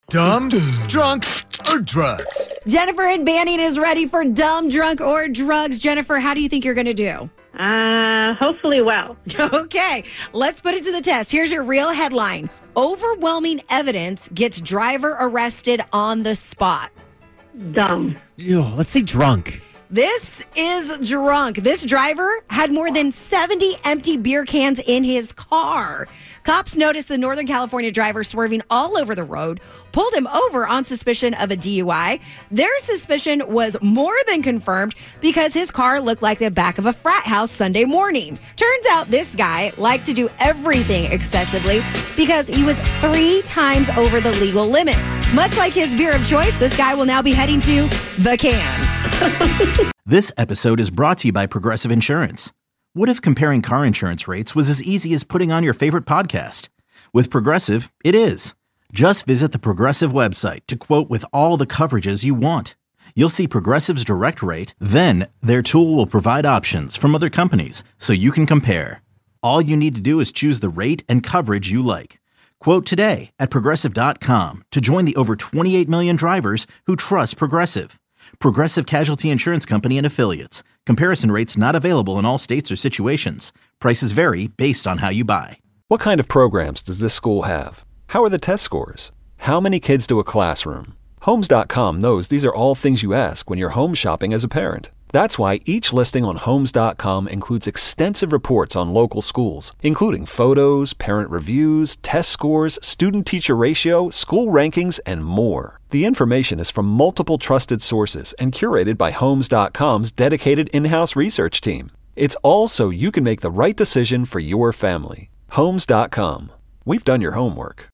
Dumb, drunk, or drugs? Jennifer in Banning is ready for Dumb, Drunk, or Drugs. Jennifer, how do you think you're going to do? Hopefully well. Okay, let's put it to the test. Here's your real headline. Overwhelming evidence gets driver arrested on the spot. Dumb. Let's say drunk. This is drunk. This driver had more than 70 empty beer cans in his car. Cops noticed the Northern California driver swerving all over the road, pulled him over on suspicion of a DUI. Their suspicion was more than confirmed because his car looked like the back of a frat house Sunday morning. Turns out this guy liked to do everything excessively because he was 3 times over the legal limit. Much like his beer of choice, this guy will now be heading to the can. This episode is brought to you by Progressive Insurance. What if comparing car insurance rates was as easy as putting on your favorite podcast? With Progressive, it is. Just visit the Progressive website to quote with all the coverages you want. You'll see Progressive's direct rate, then their tool will provide options from other companies so you can compare. All you need to do is choose the rate and coverage you like. Quote today at Progressive.com to join the over 28 million drivers who trust Progressive. Progressive Casualty Insurance Company and Affiliates. Comparison rates not available in all states or situations. Prices vary based on how you buy. What kind of programs does this school have? How are the test scores? How many kids do a classroom? Homes.com knows these are all things you ask when you're home shopping as a parent. That's why each listing on Homes.com includes extensive reports on local schools, including photos, parent reviews, test scores, student-teacher ratio, school rankings, and more. The information is from multiple trusted sources and curated by Homes.com's dedicated in-house research team. It's all so you can make the right decision for your family. Homes.com. We've done your homework.